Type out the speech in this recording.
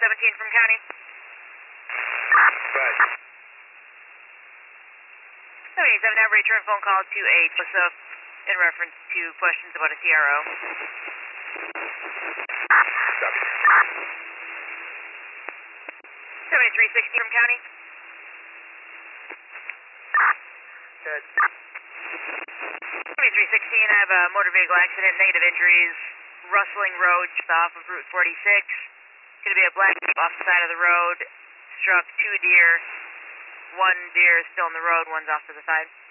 17 from county. Right. 77, have a return phone call to a Joseph in reference to questions about a CRO. Copy. 7360 from county. Good. 7316, I have a motor vehicle accident, negative injuries, Rustling Road, just off of Route 46. Going to be a black Jeep off the side of the road, struck 2 deer. 1 deer is still in the road, one's off to the side.